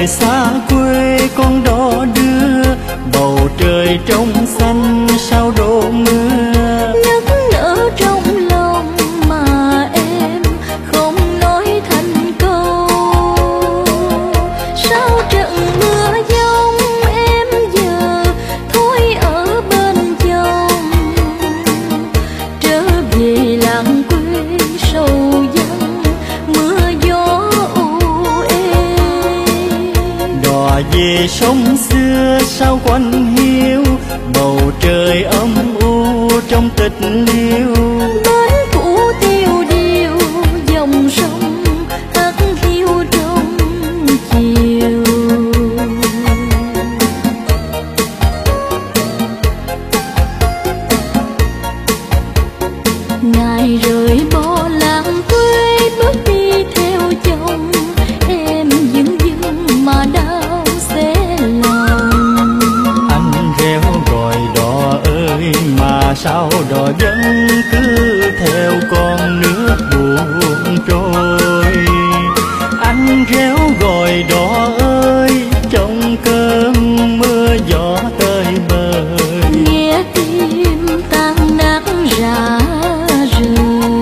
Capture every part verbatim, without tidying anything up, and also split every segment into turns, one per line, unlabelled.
rời xa quê con đò đưa, bầu trời trong xanh sao đổ mưa.
Nức nở trong lòng mà em không nói thành câu. Sau trận mưa giông em giờ thôi ở bên chồng, trở về làng quê sầu vắng mưa gió u ê.
Đò về sông xưa sao quanh hiu, bầu trời âm u trong tịch liêu.
Bến cũ tiêu điều dòng sông hát hiu trong chiều. Ngày rời bỏ làng quê bước đi theo chồng, em dưng dưng mà đau xé lòng.
Anh réo gọi đò ơi mà sao đò vẫn cứ theo con nước buồn trôi. Anh réo gọi đò ơi trong cơn mưa gió tơi bời.
Nghe tim tan nát rã rời,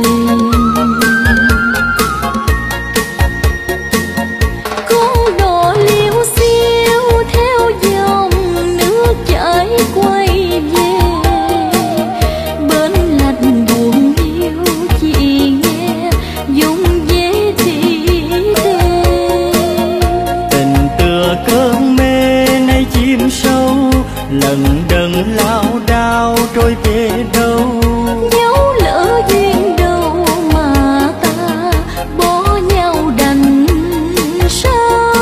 con đò liêu xiêu theo dòng nước chảy quay về. Bên lạnh buồn hiu chỉ nghe dung dế thì thề.
Tình tựa cơn mê nay chim sâu, lần đần lao đao trôi về đâu.
Dấu lỡ duyên đâu mà ta bỏ nhau đành sao.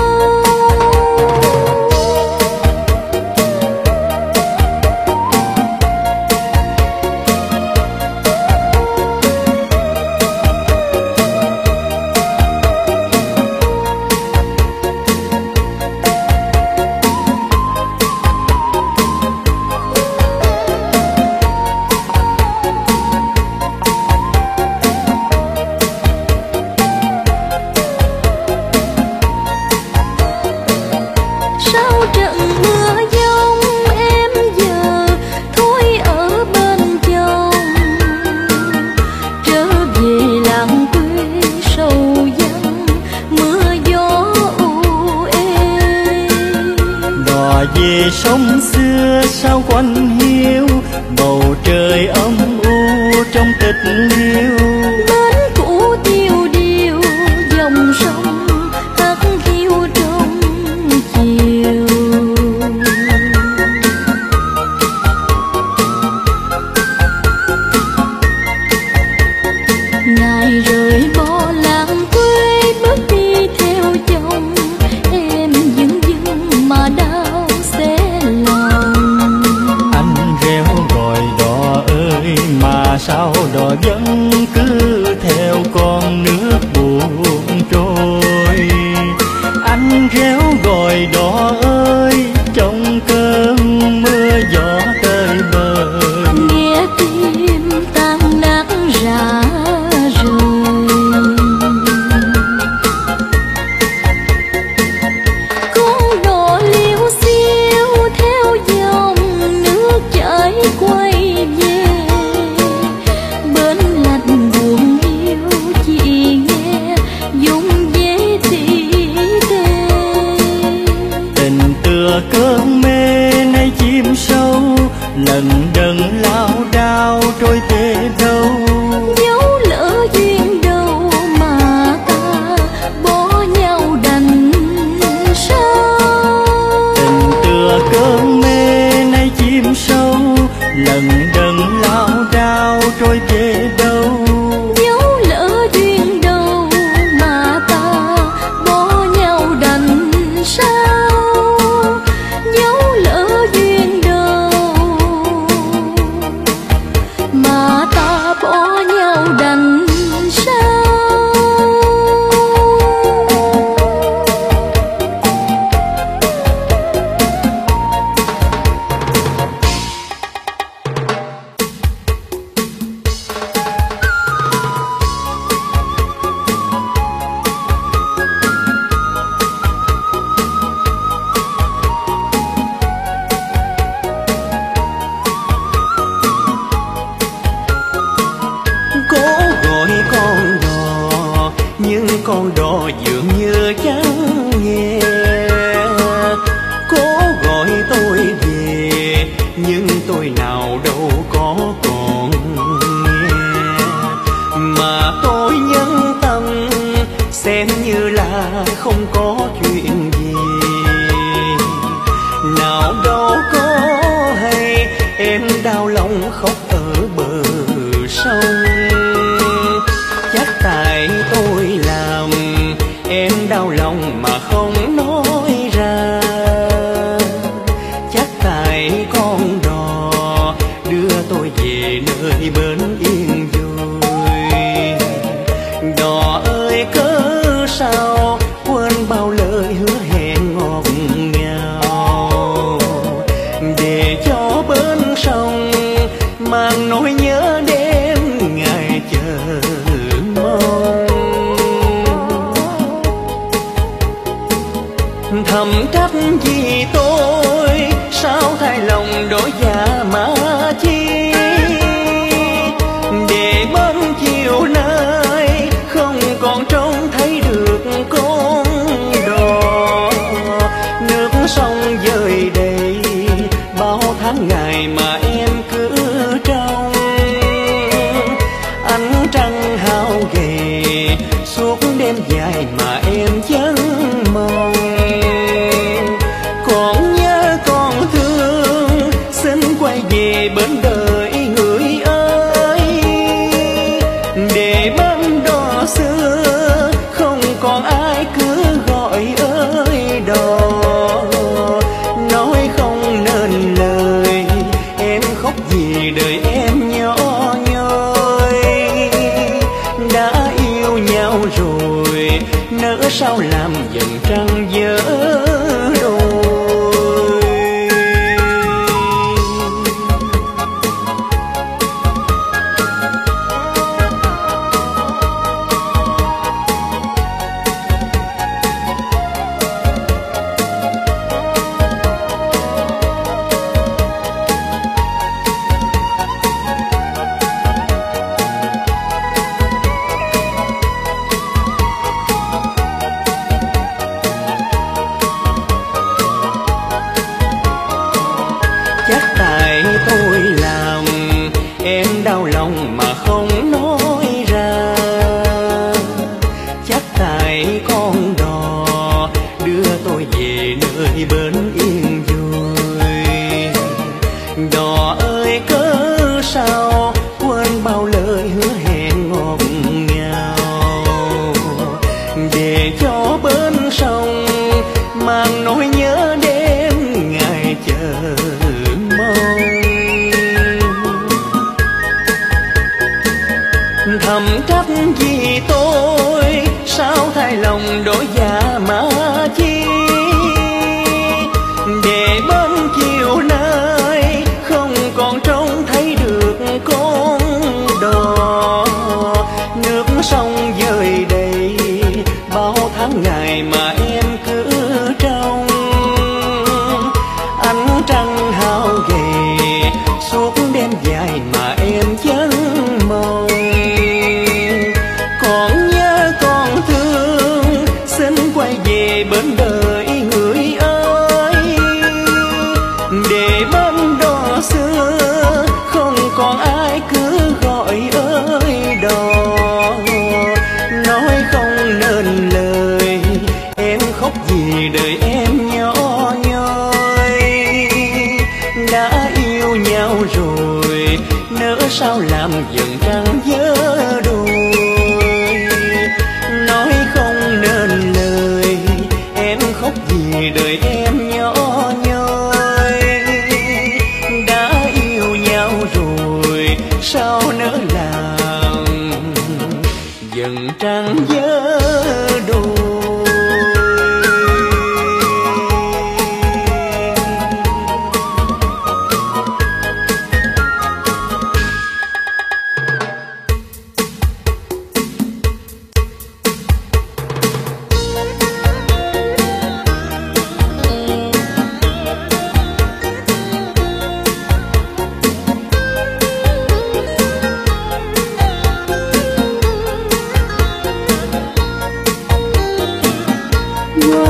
Sau trận mưa giông em giờ thôi ở bên chồng, trở về làng quê sầu vắng mưa gió u ê.
Đò về sông xưa sao quanh hiu, bầu trời âm u trong tịch liêu.
Bến cũ tiêu điều dòng sông hát hiu trong chiều. Ngày rời bỏ làng quê bước đi theo chồng, em dưng dưng mà đau xé lòng.
Anh réo gọi đò ơi mà sao đò vẫn con đò dường như chẳng nghe, cố gọi tôi về nhưng tôi nào đâu có còn nghe, mà tôi nhẫn tâm xem như là không có chuyện gì. Nào đâu có hay em đau lòng khóc ở bờ sông, chắc tại tôi làm em đau lòng mà không nói ra, chắc tại con đò đưa tôi về nơi bến yên vui. Đò ơi cớ sao quên bao lời hứa hẹn ngọt ngào, để cho bến sông mang nỗi nhớ đến ngày chờ mong. Thầm trách vì tôi sao thay lòng đổi dạ mà chi, để bến chiều nay không còn trông thấy được con đò. Nước sông dời đầy bao tháng ngày mà em cứ trông, ánh trăng hao gầy suốt đêm dài mà em vẫn mong. Còn nhớ còn thương xin quay về bến đời người ơi, để bến đò xưa không còn ai cứ gọi ơi đò. Nói không nên lời em khóc vì đời em nhỏ nhoi, đã yêu nhau rồi nỡ sao làm dần trăng dở đôi. Chắc tại tôi làm em đau lòng mà không nói ra, chắc tại con đò đưa tôi về nơi bến yên vui. Đò ơi cớ sao quên bao lời hứa hẹn ngọt ngào, để cho bến sông mang nỗi nhớ đến ngày chờ mong. Thầm trách vì tôi sao thay lòng đổi dạ mà chi,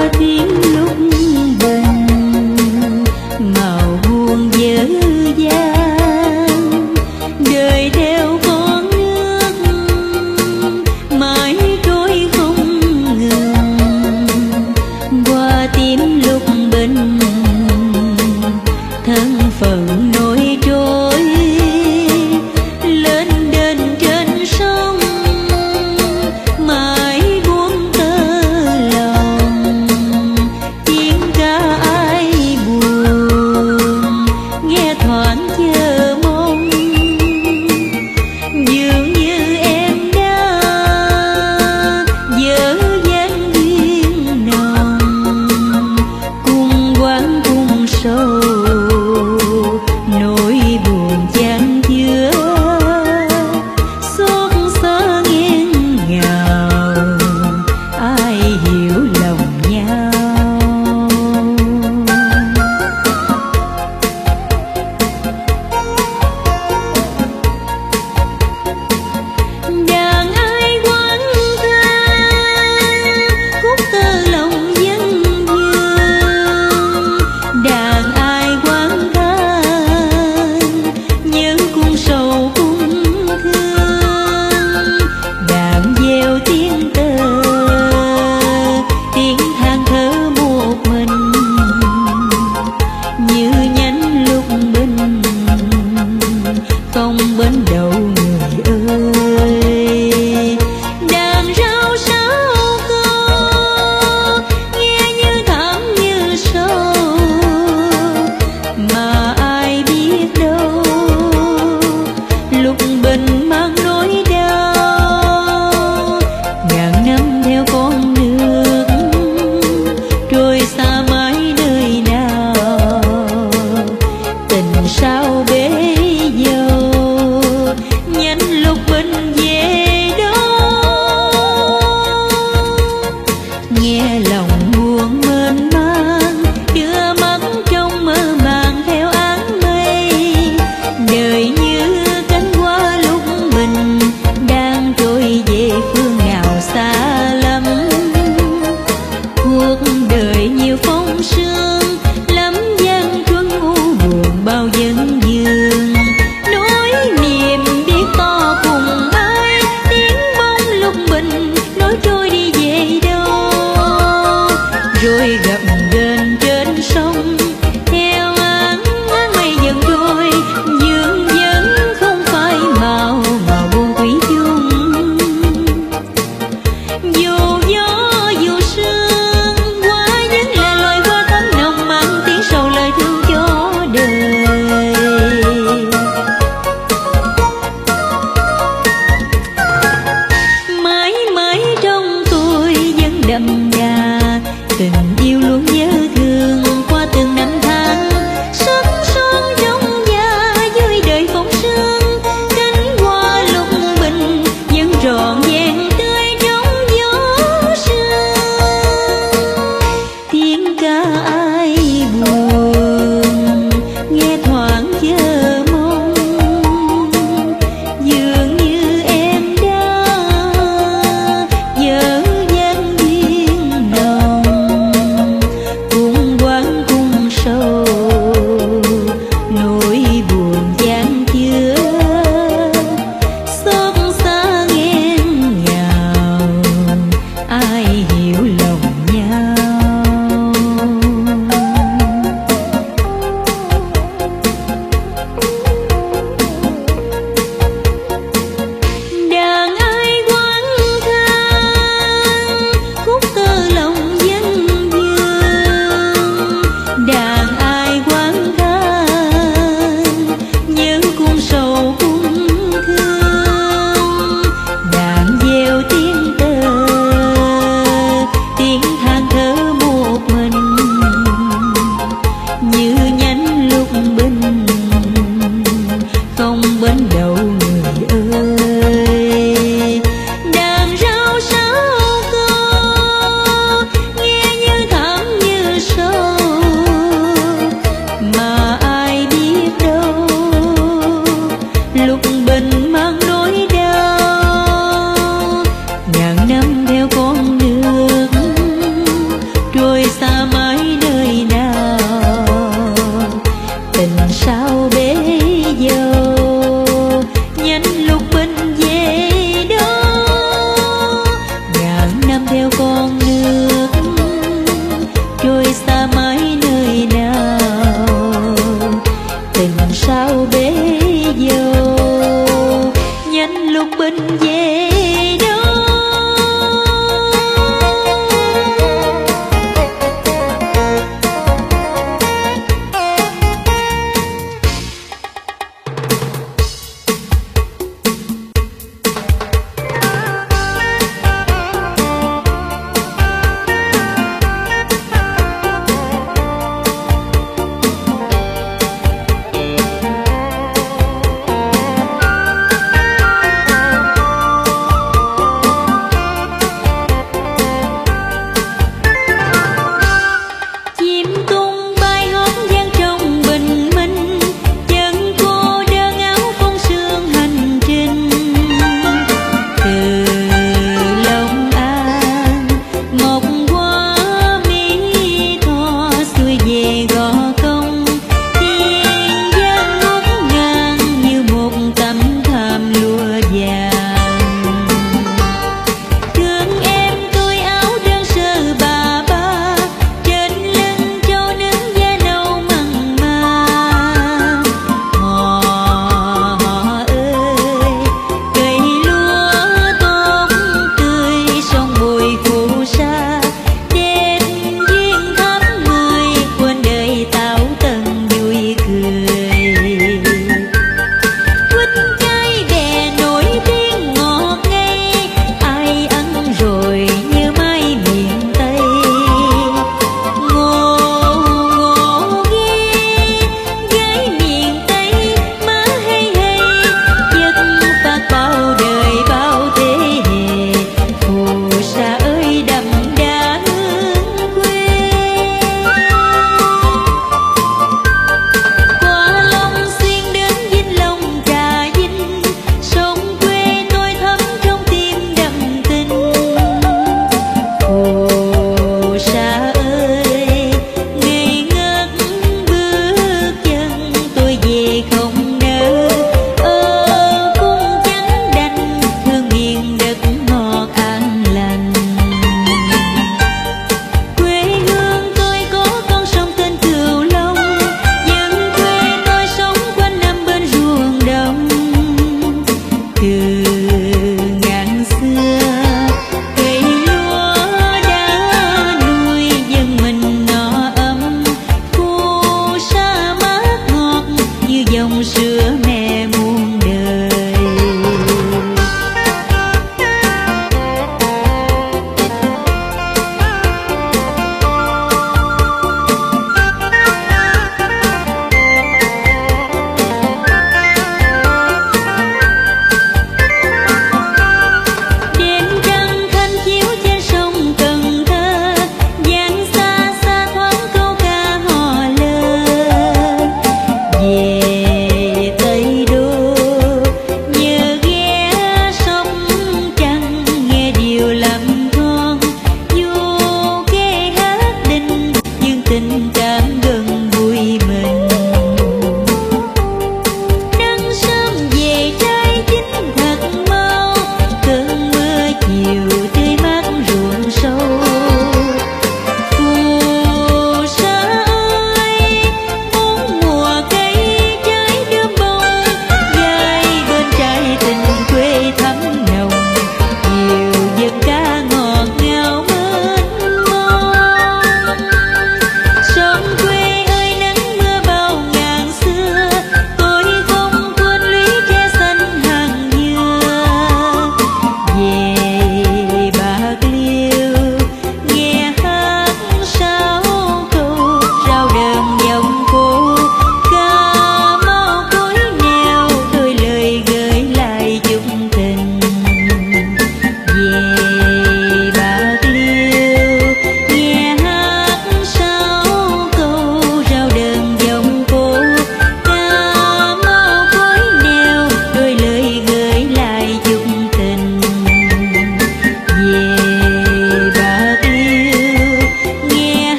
tiếng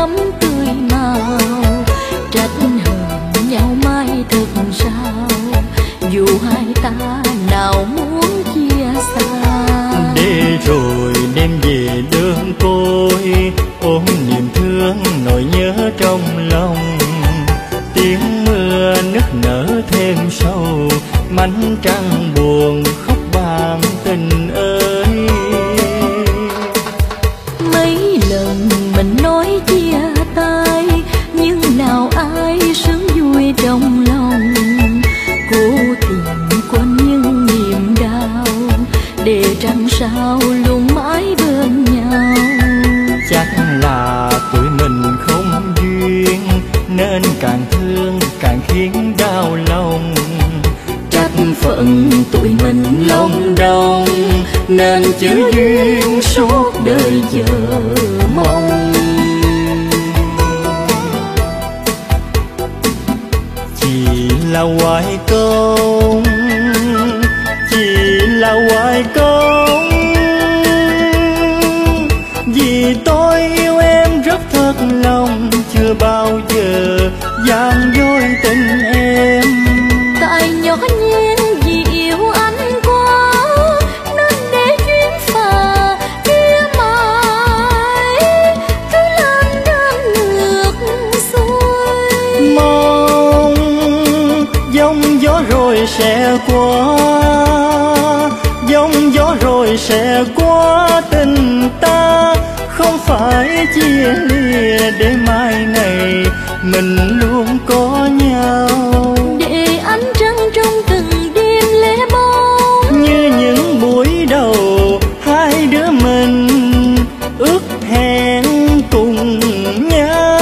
thắm tươi màu, trách hờn nhau mãi thật sao, dù hai ta nào muốn chia xa.
Để rồi đêm về đơn côi, ôm niềm thương nỗi nhớ trong lòng. Tiếng mưa nức nở thêm sâu, mảnh trăng buồn khóc bàn tình ơi.
Mấy lần mình nói chia tay, nhưng nào ai sướng vui trong lòng. Cố tìm quên những niềm đau, để trăng sao luôn mãi bên nhau.
Chắc là tụi mình không duyên, nên càng thương càng khiến đau lòng.
Trách phận tụi mình lòng đông,
nên chữ duyên suốt đời chờ mong. Chỉ là hoài công, chỉ là hoài công, vì tôi yêu em rất thật lòng, chưa bao giờ gian dối tình em.
tại nhỏ nhen vì yêu anh quá, nên để duyên phà kia mãi cứ lên đêm ngược xuôi.
Mong giông gió rồi sẽ qua, giông gió rồi sẽ qua, tình ta không phải chia lìa, để mai này mình luôn có nhau.
Để ánh trăng trong từng đêm lẻ bóng,
Như những buổi đầu hai đứa mình ước hẹn cùng nhau.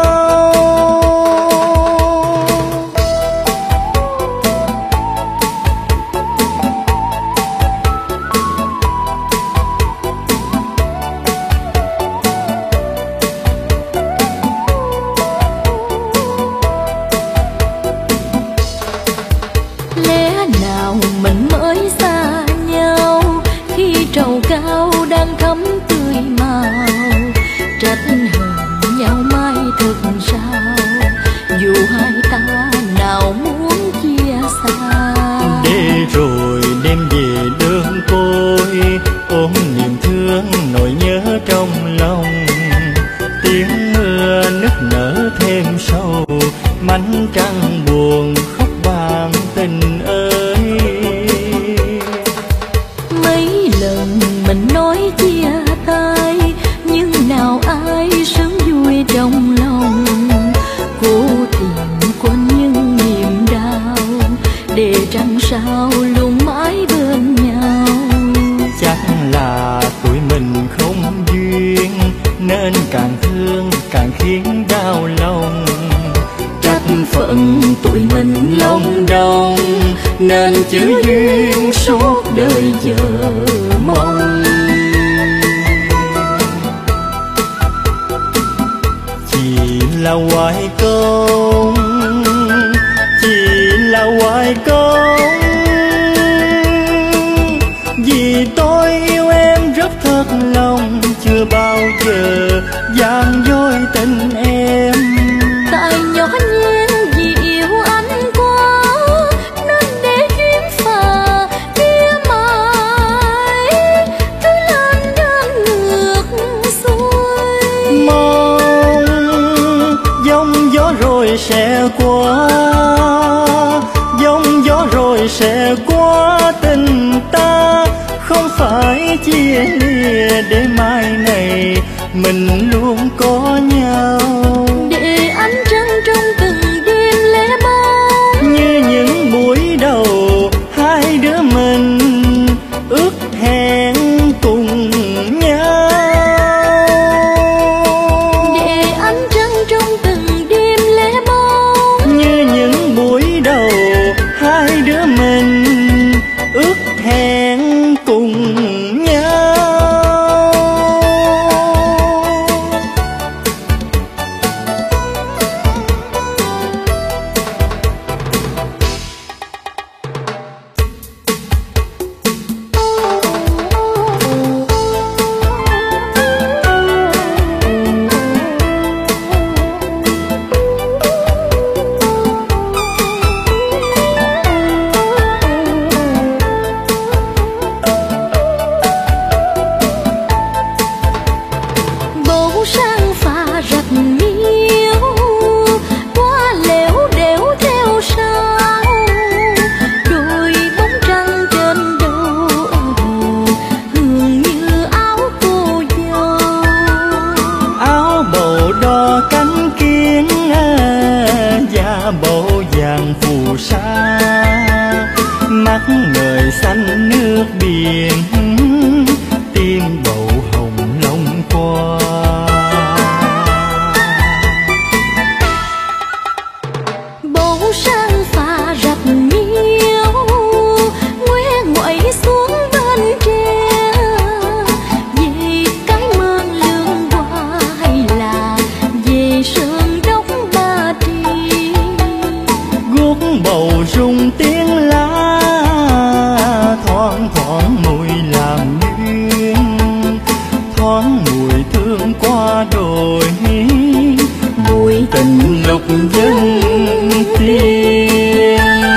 lẽ nào mình mới xa nhau, khi trầu cao đang thắm tươi màu. Trách hờn nhau mãi thật sao, dù hai ta nào muốn chia xa.
Để rồi đêm về đơn côi, ôm niềm thương nỗi nhớ trong lòng. Tiếng mưa nức nở thêm sâu, mảnh trăng buồn khóc bàn tình ơi.
Mấy lần mình nói chia tay, nhưng nào ai sướng vui trong lòng. Cố tìm quên những niềm đau, để trăng sao luôn mãi bên nhau.
Chắc là tụi mình không duyên, nên càng thương càng khiến đau lòng.
Trách phận tụi mình lòng
đông, nên chữ duyên suốt đời chờ mong. Chỉ là hoài công, chỉ là hoài công, vì tôi yêu em rất thật lòng, chưa bao giờ gian dối tình em.
tại nhỏ nhen vì yêu anh quá, nên để duyên phà kia mãi cứ lên đêm ngược xuôi.
Mong giông gió rồi sẽ qua, giông gió rồi sẽ qua, tình ta không phải chia lìa, để mai này mình luôn có nhau.
Để ánh trăng trong từng đêm lẻ bóng,
Như những buổi đầu hai đứa mình ước hẹn cùng nhau.
để ánh trăng trong từng đêm lẻ bóng,
Như những buổi đầu hai đứa mình ước hẹn cùng nhau. biển tiếng bầu hồng long qua.
Bầu sang pha rạch miêu ngoe ngoẩy xuống bên tre, về cái mương lương hoa hay là về sơn đốc Ba Tri.
Guốc bầu rung tiếng lá thoáng thoáng mùi làm duyên, thoáng mùi thương qua đồi, mùi tình lục dân tiên.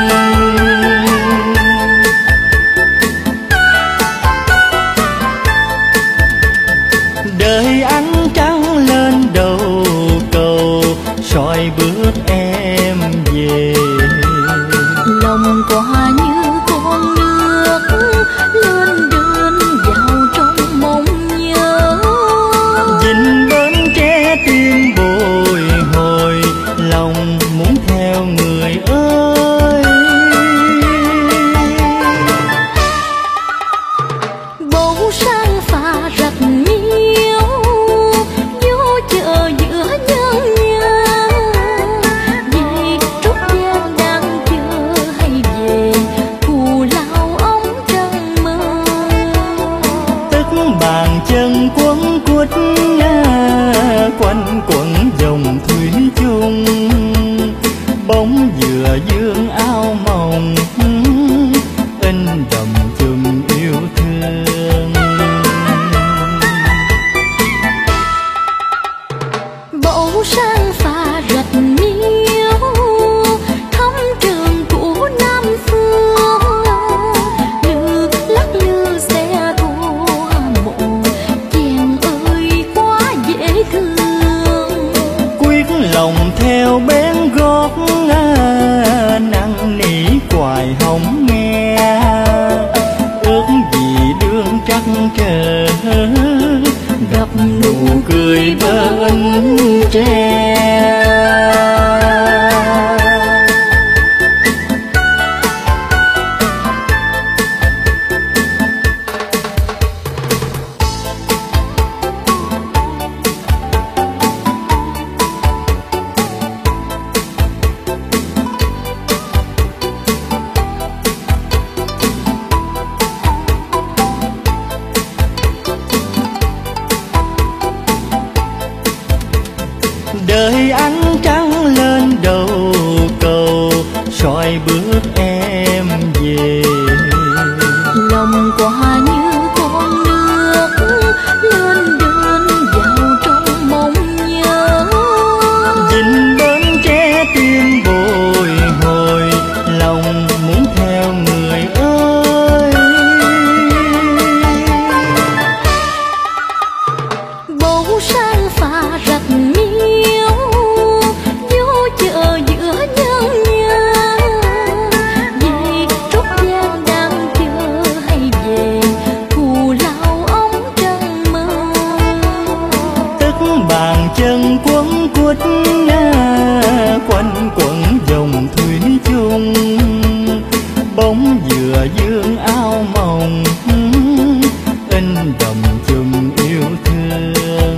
Đời ánh trăng lên đầu cầu soi bước em về,
Lòng quả như con nước lên đơn vào trong mộng nhớ.
dinh bến tre tim bồi hồi, lòng muốn theo người ơi.
Bầu sang pha rạch miêu vô chợ giữa nhân nhớ, về Trúc Giang đang chờ hay về Cù Lao ống trăng mơ.
Tức bàn chân quấn quýt quanh quẩn dòng thủy chung, bóng dừa dương áo mộng in đậm chùm yêu thương.
Bầu sang pha rạch miêu thăm trường cũ Nam Phương, nước lắc lư xe thua mộ chàng ơi quá dễ thương.
Quyết lòng theo bén gót năn nỉ hoài hồng nghe, ước gì đương trắc trở
Gặp nụ
cười bên tre. Đời ánh trăng lên đầu cầu soi bước em về,
lòng quả như con nước lên đơn vào trong mộng nhớ.
dinh bến tre tim bồi hồi, lòng muốn theo người ơi.
Bầu sang pha rạch miêu vô chợ giữa nhân nhớ, về Trúc Giang đang chờ hay về Cù Lao ống trăng mơ.
Tức bàn chân quấn quýt quanh quẩn dòng thủy chung, bóng dừa dương áo mộng in đậm chùm yêu thương.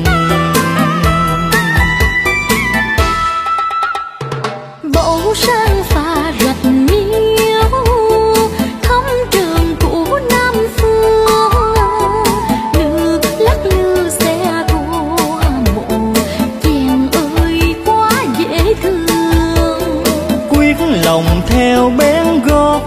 Bầu sang pha rạch miêu thăm trường cũ Nam Phương, nước lắc lư xe thua mộ chàng ơi quá dễ thương.
Quyết lòng theo bén gót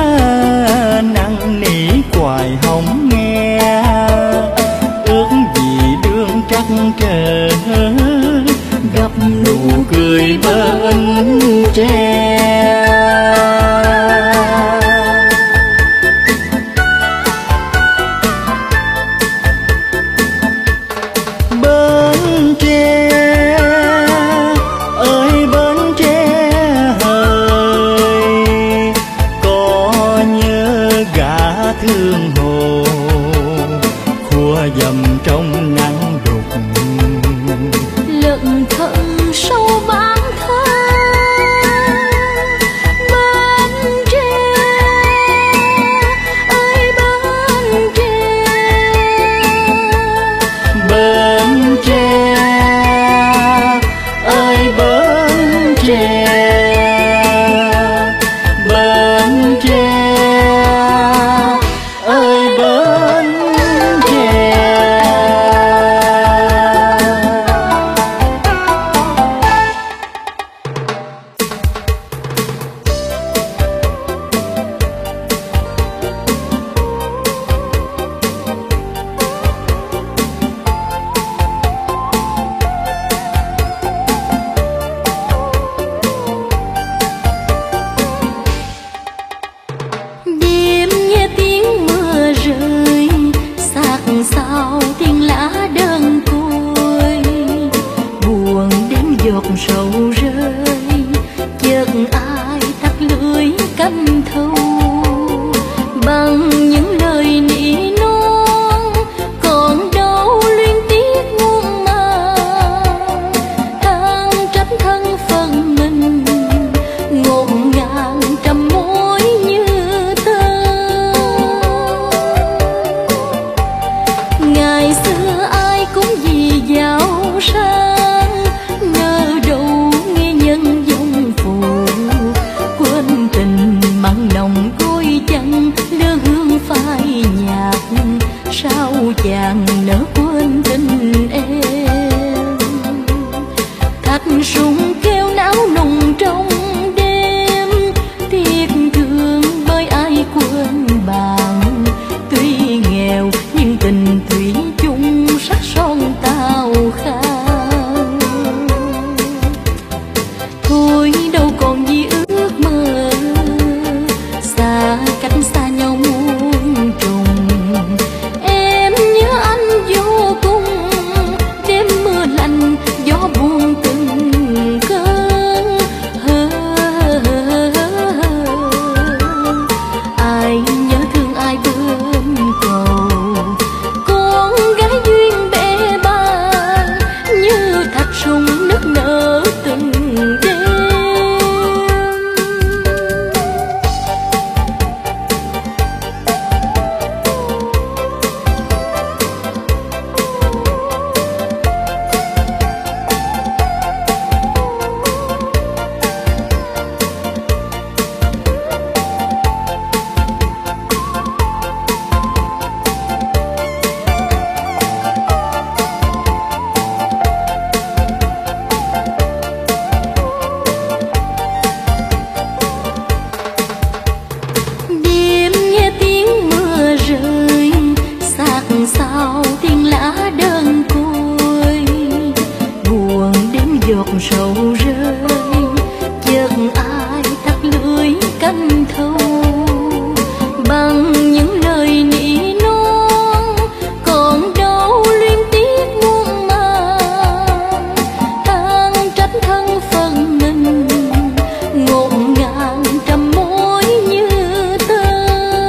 năn nỉ hoài hồng nghe, ước gì đương trắc trở
Gặp nụ
cười bên tre. Bến tre ơi bến tre hỡi, có nhớ gã thương hồ khua dầm trong nắng đục.
lợn thân sâu bán thơ giọt sầu rơi, chợt ai tắt lưới canh thâu bằng những lời nỉ non còn đâu luyến tiếc muôn màng. Than trách thân phận mình ngột ngàn trăm mối như tơ. Ngày xưa ai cũng vì giàu sang, ngờ đâu nghe nhân dòng phù quên tình mặn nồng côi chân lơ hương phai nhạt. Sao chàng nỡ quên tình em? Thạch súng kêu não nùng trong đêm, tiếc thương bởi ai quên bạn. Tuy nghèo nhưng tình thủy chung sắc son tao khang. Thôi đâu còn gì ước mơ, xa cách xa nhau muôn trùng. Em nhớ anh vô cùng, đêm mưa lạnh gió buồn từng cơn. Hơ, hơ, hơ, hơ. Ai nhớ thương ai bên cầu, con gái duyên bể bàng như thạch sùng nức nở từng đêm. Đêm nghe tiếng mưa rơi, xác sao tiếng lá đơn côi. Buồn đêm giọt sầu rơi, chợt ai tắt lưới canh thâu bằng những lời nỉ non còn đâu luyến tiếc muôn màng. Than trách thân phận mình ngột ngàn trăm mối như tơ.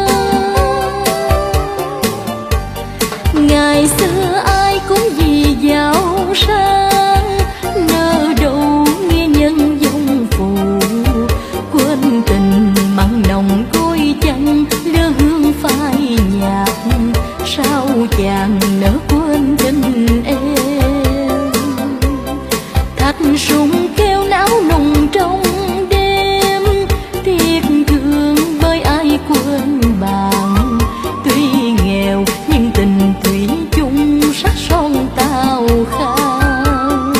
Ngày xưa ai cũng vì giàu sang, ngờ đâu nghe nhân dòng phù quên tình mặn nồng côi chân lơ hương phai nhạt. Sao chàng nỡ quên tình em? Thạch súng kêu não nùng trong đêm, tiếc thương bởi ai quên bạn. Tuy nghèo nhưng tình thủy chung sắc son tao khang.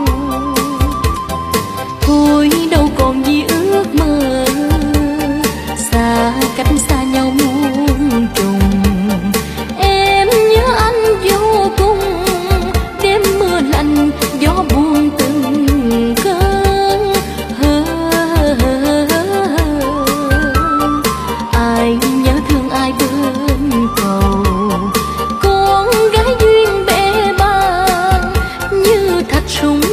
Thôi đâu còn gì ước mơ, xa cách xa nhau muôn trùng. Em nhớ anh vô cùng, đêm mưa lạnh gió buồn từng cơn. Hơ, hơ, hơ, hơ. Ai nhớ thương ai bên cầu, con gái duyên bể bàng như thạch sùng